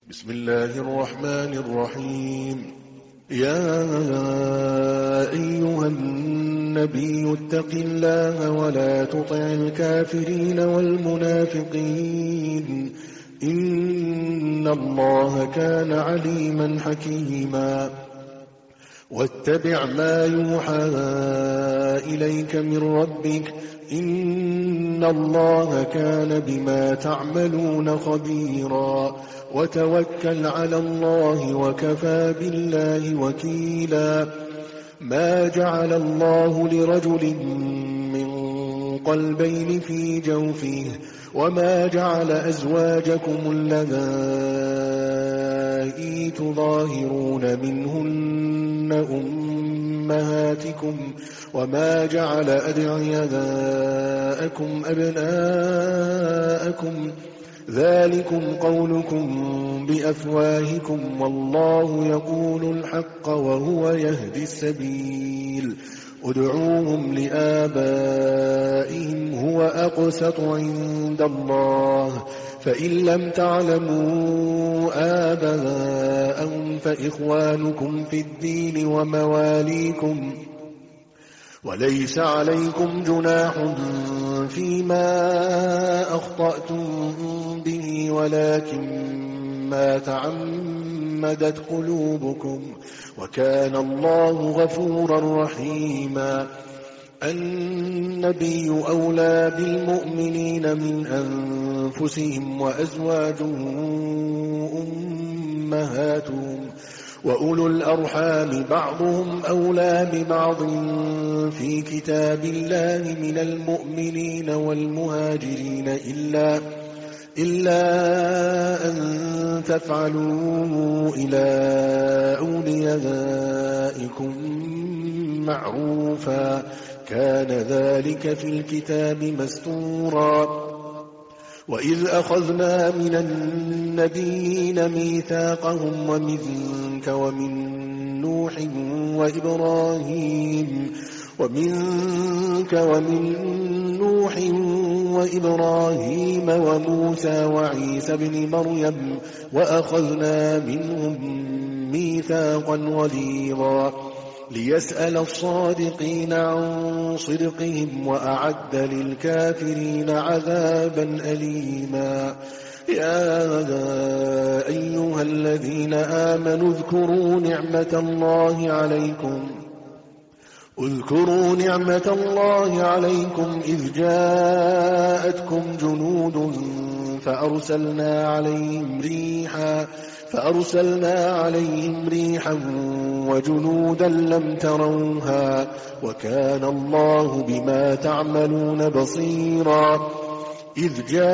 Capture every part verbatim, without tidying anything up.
بسم الله الرحمن الرحيم. يا أيها النبي اتق الله ولا تطع الكافرين والمنافقين إن الله كان عليما حكيما. واتبع ما يوحى إليك من ربك إن الله كان بما تعملون خبيرا. وتوكل على الله وكفى بالله وكيلا. ما جعل الله لرجل من قلبين في جوفه وما جعل أزواجكم اللذائي تظاهرون منهن أمهاتكم وما جعل أدعياءكم أبناءكم ذلكم قولكم بأفواهكم والله يقول الحق وهو يهدي السبيل. ادعوهم لآبائهم هو أقسط عند الله فإن لم تعلموا آباءهم فإخوانكم في الدين ومواليكم وليس عليكم جناح فيما أخطأتم به ولكن ما تعمدت قلوبكم وكان الله غفورا رحيما. النبي أولى بالمؤمنين من أنفسهم وأزواجهم أمهاتهم وأولو الأرحام بعضهم أولى ببعض في كتاب الله من المؤمنين والمهاجرين إلا إلا أن تفعلوا إلى أوليائكم معروفا كان ذلك في الكتاب مسطورا. وإذ أخذنا من النبيين ميثاقهم ومنك ومن نوح وإبراهيم ومنك ومن نوح وإبراهيم وموسى وعيسى بن مريم وأخذنا منهم ميثاقا غليظا ليسأل الصادقين عن صدقهم وأعد للكافرين عذابا أليما. يا أيها الذين آمنوا اذكروا نعمة الله عليكم اذكروا نعمة الله عليكم إذ جاءتكم جنود فأرسلنا عليهم ريحا فأرسلنا عليهم ريحا وجنودا لم تروها وكان الله بما تعملون بصيرا. إذ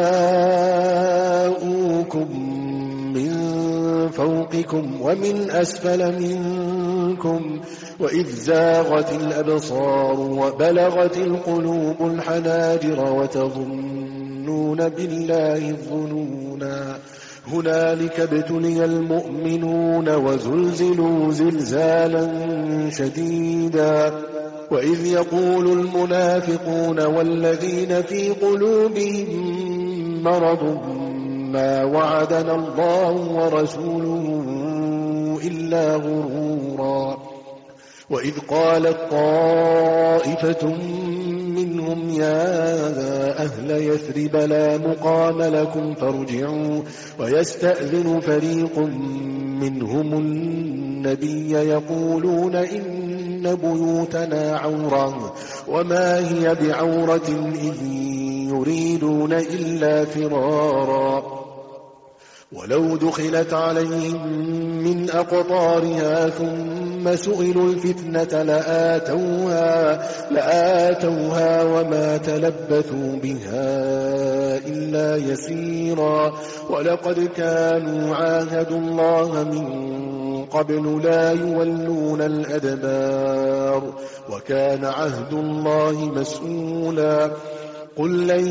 جاءوكم من فوقكم ومن أسفل منكم وإذ زاغت الأبصار وبلغت القلوب الحناجر وتظنون بالله الظنونا هنالك ابتلي المؤمنون وزلزلوا زلزالا شديدا. وإذ يقول المنافقون والذين في قلوبهم مرض ما وعدنا الله ورسوله إلا غرورا. وإذ قالت طائفة منهم يا أهل يثرب لا مقام لكم فارجعوا ويستأذن فريق منهم النبي يقولون إن بيوتنا عورة وما هي بعورة إن يريدون إلا فرارا. ولو دخلت عليهم من أقطارها ثم سئلوا الفتنة لآتوها, لآتوها وما تلبثوا بها إلا يسيرا. ولقد كانوا عاهدوا الله من قبل لا يولون الأدبار وكان عهد الله مسؤولا. قل لن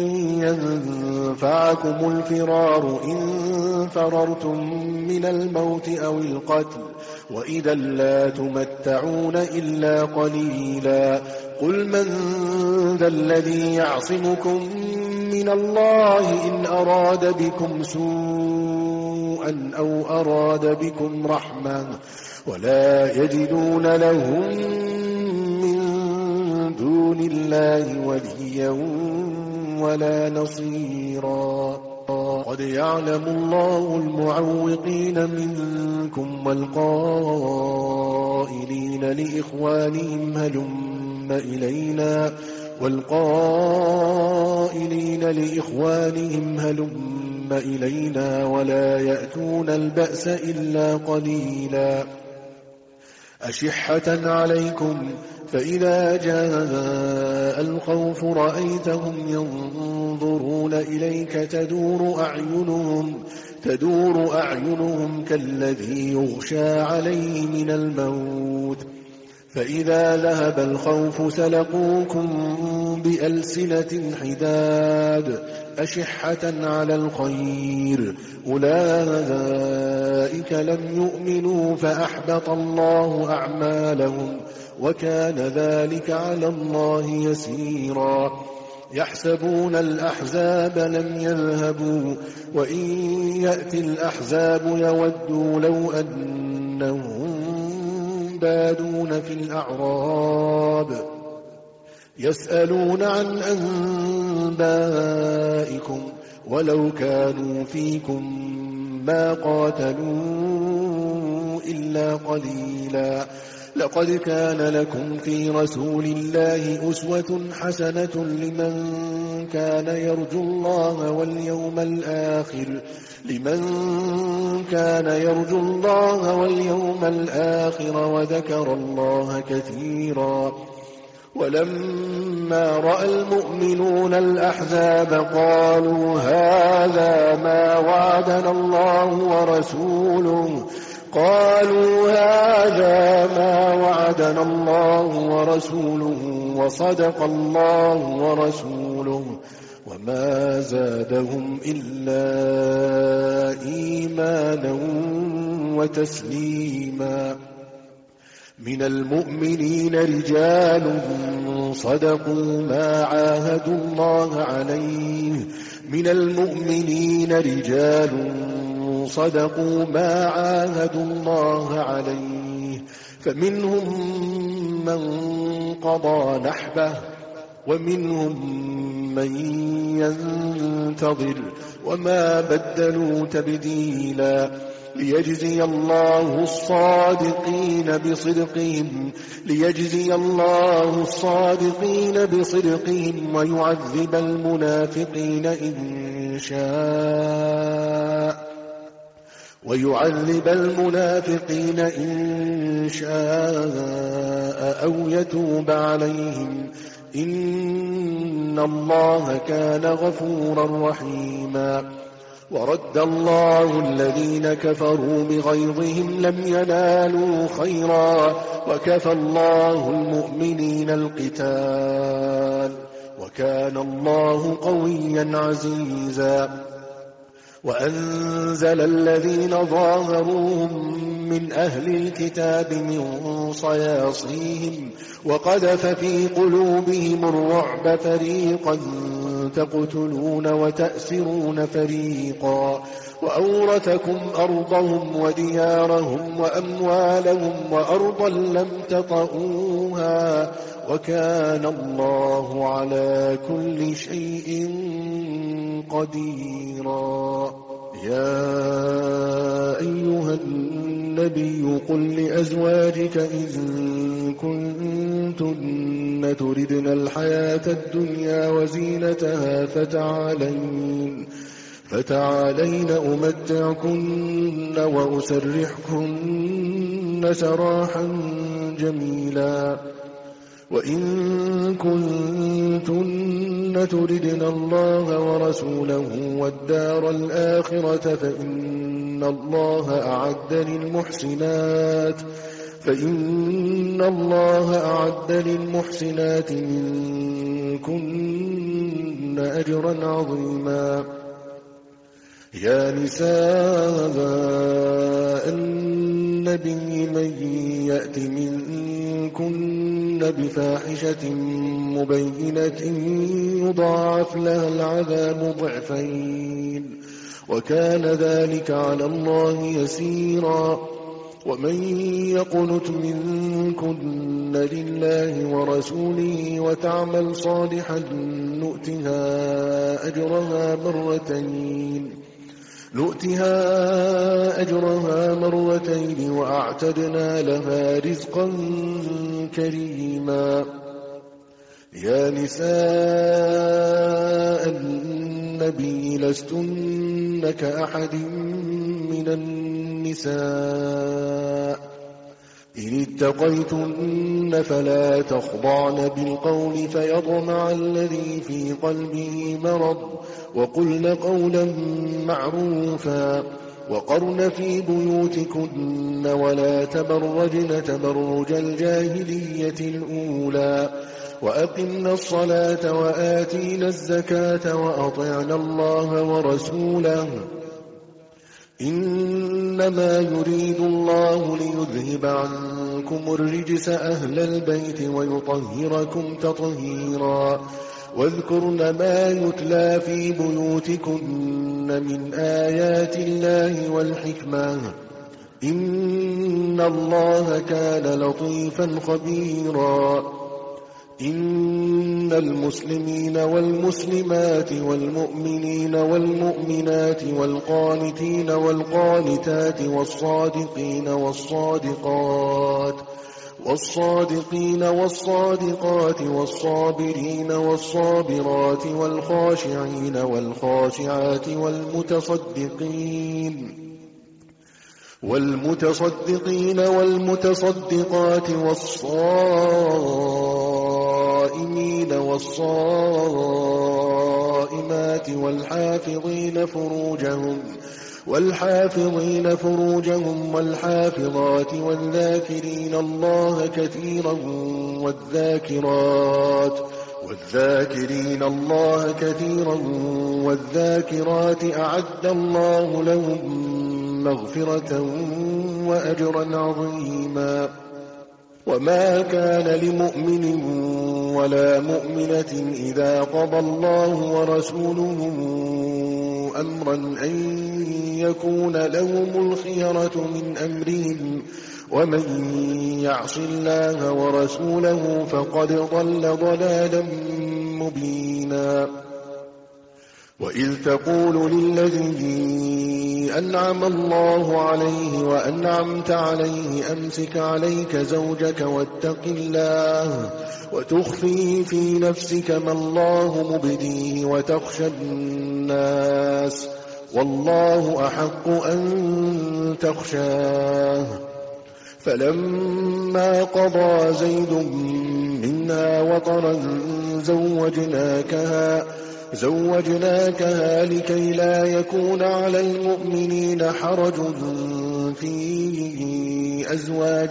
ينفعكم الفرار إن فررتم من الموت أو القتل وإذا لا تمتعون إلا قليلا. قل من ذا الذي يعصمكم من الله إن أراد بكم سوءا سوءا أو أراد بكم رحمة ولا يجدون لهم من دون الله وليا ولا نصيرا. قد يعلم الله المعوقين منكم والقائلين لإخوانهم هلم إلينا والقائلين لإخوانهم هلم إلينا ولا يأتون البأس إلا قليلا أشحة عليكم فإذا جاء الخوف رأيتهم ينظرون إليك تدور أعينهم تدور أعينهم كالذي يغشى عليه من الموت فإذا ذهب الخوف سلقوكم بألسنة حداد أشحة على الخير أولئك لم يؤمنوا فأحبط الله أعمالهم وكان ذلك على الله يسيرا. يحسبون الأحزاب لم يذهبوا وإن يأتي الأحزاب يودوا لو أنهم بادون في الأعراب يسألون عن أنبائكم ولو كانوا فيكم ما قاتلوا إلا قليلا. لقد كان لكم في رسول الله أسوة حسنة لمن كان يرجو الله واليوم الآخر لمن كان يرجو الله واليوم الآخر وذكر الله كثيرا. ولما رأى المؤمنون الأحزاب قالوا هذا ما وعدنا الله ورسوله قالوا هذا ما وعدنا الله ورسوله وصدق الله ورسوله وما زادهم إلا إيمانا وتسليما. من المؤمنين رجال صدقوا ما عاهدوا الله عليه من المؤمنين رجال صدقوا ما عاهدوا الله عليه فمنهم من قضى نحبه ومنهم من ينتظر وما بدلوا تبديلا. ليجزي الله الصادقين بصدقهم ليجزي الله الصادقين بصدقهم ويعذب المنافقين إن شاء ويعذب المنافقين إن شاء أو يتوب عليهم إن الله كان غفورا رحيما. ورد الله الذين كفروا بغيظهم لم ينالوا خيرا وكفى الله المؤمنين القتال وكان الله قويا عزيزا. وأنزل الذين ظاهروهم من أهل الكتاب من صياصيهم وقذف في قلوبهم الرعب فريقا تقتلون وتأسرون فريقا وأورثكم أرضهم وديارهم وأموالهم وأرضا لم تطئوها وكان الله على كل شيء قديرا. يا أيها النبي قل لأزواجك إن كنتن تردن الحياة الدنيا وزينتها فتعالين فتعالين أمتعكن وأسرحكن سراحا جميلا. وإن كنتن تردن الله ورسوله والدار الآخرة فإن الله أعد للمحسنات فإن الله أعد للمحسنات منكن أجرا عظيما. يا نساء النبي من يأت منكن بفاحشة مبينة يضاعف لها العذاب ضعفين وكان ذلك على الله يسيرا. ومن يقنت منكن لله ورسوله وتعمل صالحا نؤتها أجرها مرتين نؤتها أجرها مرتين وأعتدنا لها رزقا كريما. يا نساء النبي لستن كأحد من النساء إن اتقيتن فلا تخضعن بالقول فيطمع الذي في قلبه مرض وقلن قولا معروفا وقرن في بيوتكن ولا تبرجن تبرج الجاهلية الأولى وأقمنا الصلاة وآتينا الزكاة وأطعنا الله ورسوله إنما يريد الله ليذهب عنكم الرجس أهل البيت ويطهركم تطهيرا. واذكرن ما يتلى في بيوتكن من آيات الله والحكمة إن الله كان لطيفا خبيرا. إن المسلمين والمسلمات والمؤمنين والمؤمنات والقانتين والقانتات والصادقين والصادقات والصادقين والصادقات والصابرين والصابرات والخاشعين والخاشعات والمتصدقين والمتصدقين والمتصدقات والصائمين والصائمات والحافظين فروجهم والحافظين فروجهم والحافظات والذاكرين الله كثيرا والذاكرات والذاكرين الله كثيرا والذاكرات أعد الله لهم مغفرة وأجرا عظيما. وما كان لمؤمن ولا مؤمنة إذا قضى الله ورسوله أمرا أن يكون لهم الخيرة من أمرهم ومن يعص الله ورسوله فقد ضل ضلالا مبينا. وإذ تقول للذي أنعم الله عليه وأنعمت عليه أمسك عليك زوجك واتق الله وتخفي في نفسك ما الله مبديه وتخشى الناس والله أحق أن تخشاه. فلما قضى زيد منها وطرا زوجناكها زوجناكها لكي لا يكون على المؤمنين حرج في أزواج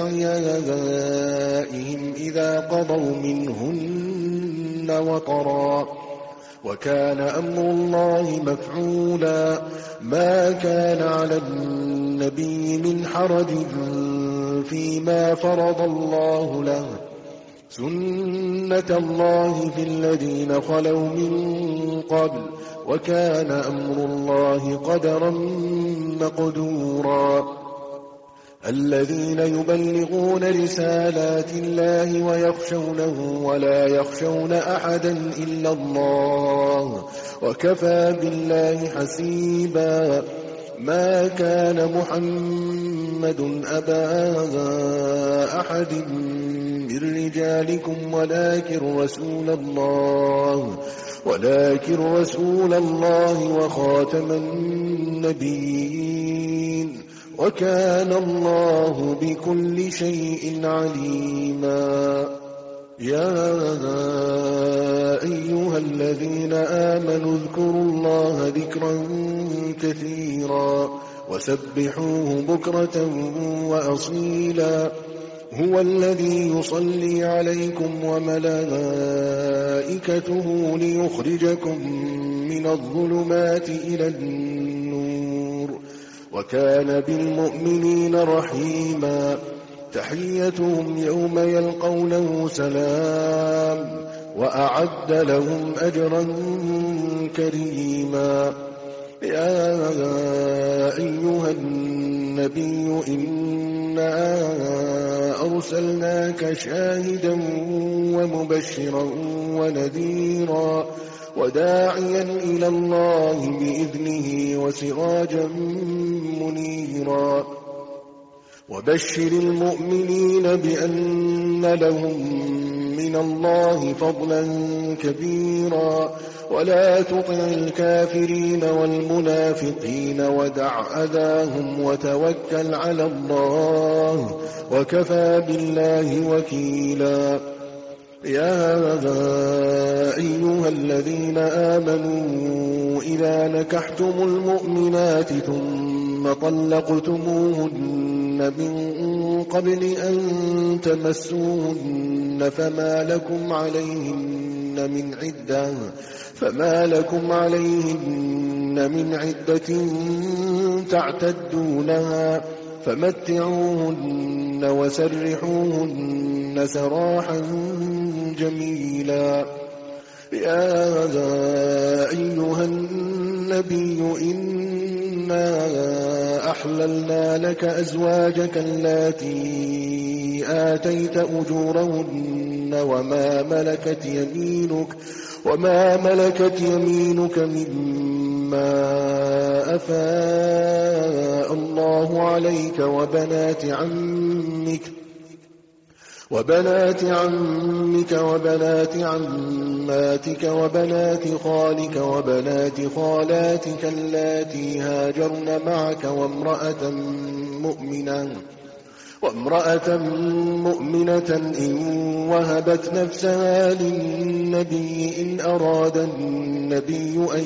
أدعيائهم إذا قضوا منهن وطرا وكان أمر الله مفعولا. ما كان على النبي من حرج فيما فرض الله له سنة الله في الذين خلوا من قبل وكان أمر الله قدرا مقدورا. الذين يبلغون رسالات الله ويخشونه ولا يخشون أحدا إلا الله وكفى بالله حسيبا. ما كان محمد أبا أحد من رجالكم ولكن رسول الله ولكن رسول الله وخاتم النبيين وكان الله بكل شيء عليما. يا أيها الذين آمنوا اذكروا الله ذكرا كثيرا وسبحوه بكرة وأصيلا. هو الذي يصلي عليكم وملائكته ليخرجكم من الظلمات إلى النور وكان بالمؤمنين رحيما. تحيتهم يوم يلقونه سلام وأعد لهم أجرا كريما. يا أيها النبي إنا أرسلناك شاهدا ومبشرا ونذيرا وداعيا إلى الله بإذنه وسراجا منيرا وبشر المؤمنين بأن لهم من الله فضلا كبيرا ولا تطع الكافرين والمنافقين ودع أذاهم وتوكل على الله وكفى بالله وكيلا يا أيها الذين آمنوا إذا نكحتم المؤمنات ثم طلقتموهن من قبل أن تمسوهن فما لكم عليهن من عدة فما لكم عليهن من عدة تعتدونها فمتعوهن وسرحوهن سراحا جميلا يا أيها النبي إنا أحللنا لك أزواجك اللاتي آتيت أجورهن وما ملكت يمينك وما ملكت يمينك مما أفاء الله عليك وبنات عمك وبنات عمك وبنات عماتك وبنات خالك وبنات خالاتك اللاتي هاجرن معك وامرأة مؤمنة وامرأة مؤمنة إن وهبت نفسها للنبي إن أراد النبي أن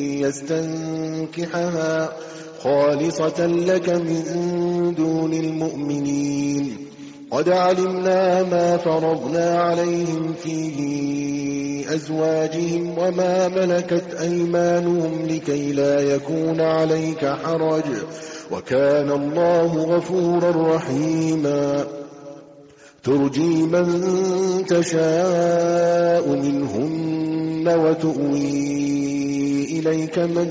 يستنكحها خالصة لك من دون المؤمنين قد علمنا ما فرضنا عليهم في أزواجهم وما ملكت أيمانهم لكي لا يكون عليك حرج وكان الله غفورا رحيما ترجي من تشاء منهن وتؤوي إليك من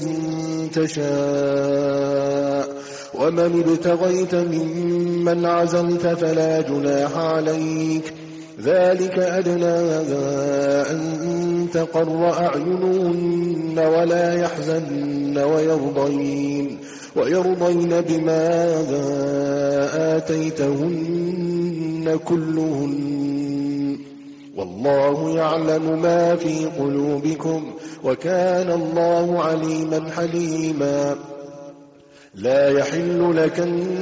تشاء ومن ابتغيت ممن عزلت فلا جناح عليك ذلك أدنى أن تقر أعينهن ولا يحزن ويرضين ويرضين بما آتيتهن كلهن والله يعلم ما في قلوبكم وكان الله عليما حليما لا يحل لك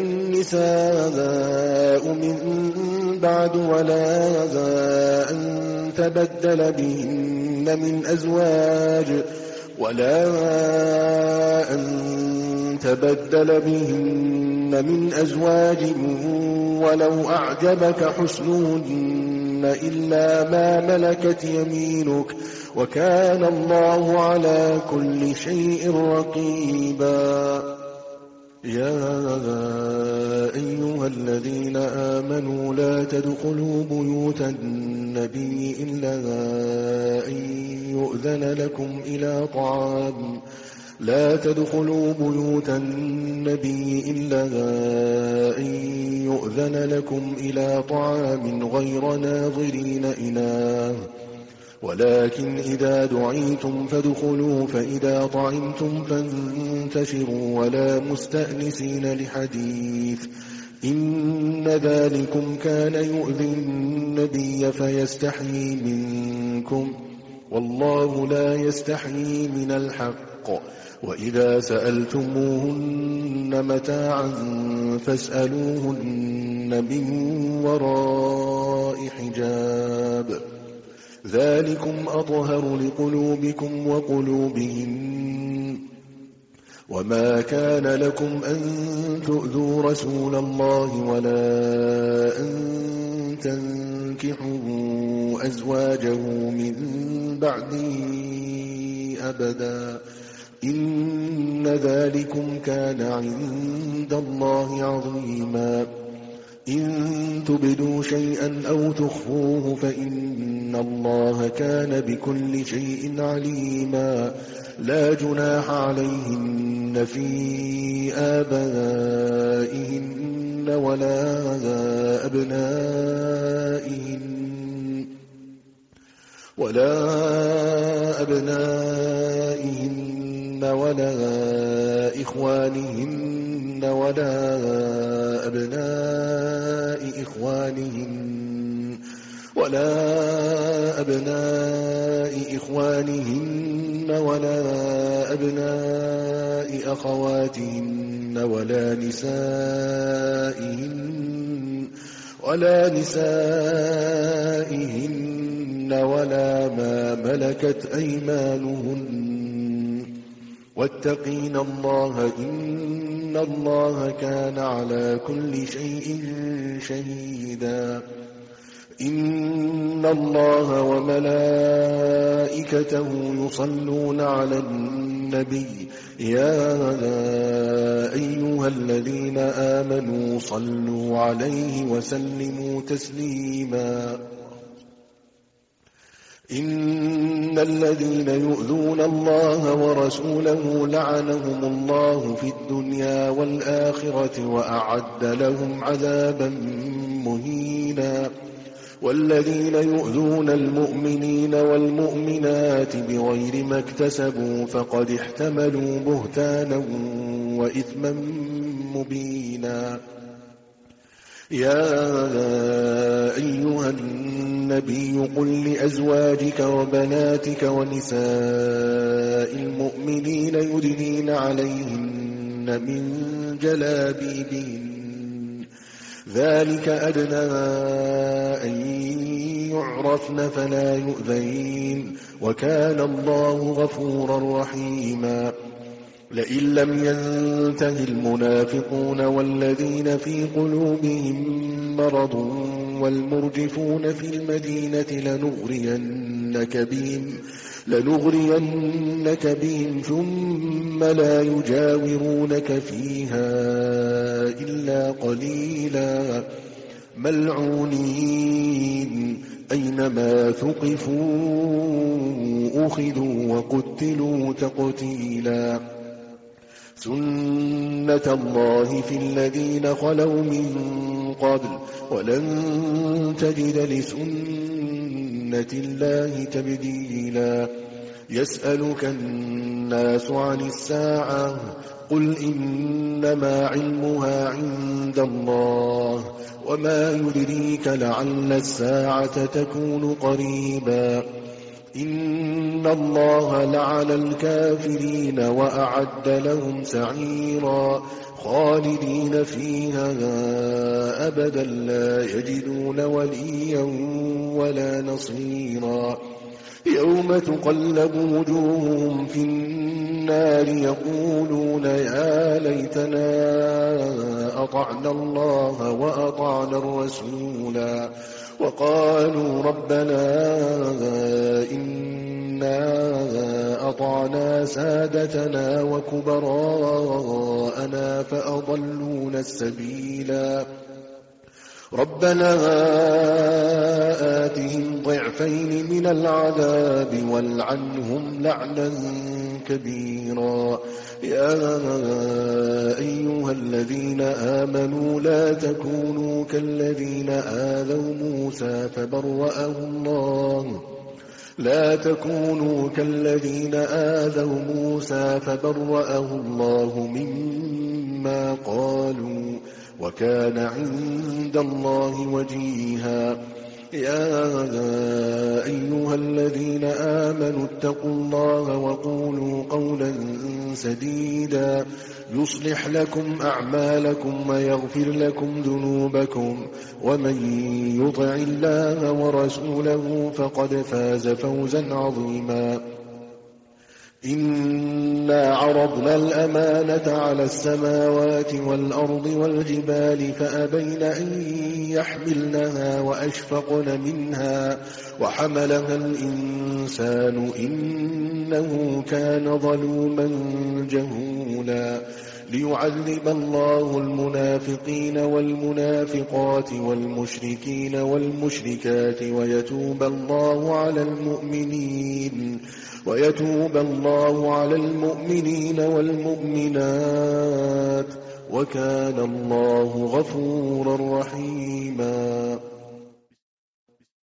النساء من بعد ولا أن تبدل بهن من أزواج ولا أن تبدل بهن من أزواج ولو أعجبك حسنهن إلا ما ملكت يمينك وكان الله على كل شيء رقيبا يا أيها الذين آمنوا لا تدخلوا بيوت النبي إلا أن يؤذن لكم إلى طعام لا تدخلوا بيوت النبي إلا أن يؤذن لكم إلى طعام غير ناظرين إناه ولكن إذا دعيتم فادخلوا فإذا طعمتم فانتشروا ولا مستأنسين لحديث إن ذلكم كان يؤذي النبي فيستحيي منكم والله لا يستحيي من الحق وإذا سألتموهن متاعا فاسألوهن من وراء حجاب ذلكم أطهر لقلوبكم وقلوبهم وما كان لكم أن تؤذوا رسول الله ولا أن تنكحوا أزواجه من بعده أبدا إن ذلكم كان عند الله عظيما إن تبدوا شيئا أو تخفوه فإن الله كان بكل شيء عليما. لا جناح عليهن في آبائهن ولا أبنائهن ولا أبنائهن ولا إخوانهن ولا أبناء إخوانهن ولا أبناء إخوانهن ولا أبناء أخواتهن ولا نسائهن ولا نسائهن ولا ما ملكت أيمانهن واتقين الله إن الله كان على كل شيء شهيدا. إن الله وملائكته يصلون على النبي يا أيها الذين آمنوا صلوا عليه وسلموا تسليما. إن الذين يؤذون الله ورسوله لعنهم الله في الدنيا والآخرة وأعد لهم عذابا مهينا. والذين يؤذون المؤمنين والمؤمنات بغير ما اكتسبوا فقد احتملوا بهتانا وإثما مبينا. يا أيها النبي قل لأزواجك وبناتك ونساء المؤمنين يدنين عليهن من جلابيبهن ذلك أدنى أن يعرفن فلا يؤذين وكان الله غفورا رحيما. لئن لم ينته المنافقون والذين في قلوبهم مرض والمرجفون في المدينة لنغرينك بهم, لنغرينك بهم ثم لا يجاورونك فيها إلا قليلا ملعونين أينما ثقفوا أخذوا وقتلوا تقتيلا. سنة الله في الذين خلوا من قبل ولن تجد لسنة الله تبديلا. يسألك الناس عن الساعة قل إنما علمها عند الله وما يدريك لعل الساعة تكون قريبا. إن الله لعن الكافرين وأعد لهم سعيرا خالدين فيها أبدا لا يجدون وليا ولا نصيرا. يوم تقلب وجوههم في النار يقولون يا ليتنا أطعنا الله وأطعنا الرسولا وقالوا ربنا إنا أطعنا سادتنا وكبراءنا فأضلونا السبيلا. ربنا آتهم ضعفين من العذاب والعنهم لعنا كبيرا. يا أيها الذين آمنوا لا تكونوا كالذين آذوا موسى فبرأه الله لا تكونوا كالذين آذوا موسى فبرأه الله مما قالوا وكان عند الله وجيها. يا أيها الذين آمنوا اتقوا الله وقولوا قولا سديدا يصلح لكم أعمالكم ويغفر لكم ذنوبكم ومن يطع الله ورسوله فقد فاز فوزا عظيما. إنا عرضنا الأمانة على السماوات والأرض والجبال فأبين أن يحملنها وأشفقن منها وحملها الإنسان إنه كان ظلوما جهولا. ليعذب الله المنافقين والمنافقات والمشركين والمشركات ويتوب الله على المؤمنين ويتوب الله على المؤمنين والمؤمنات وكان الله غفورا رحيما.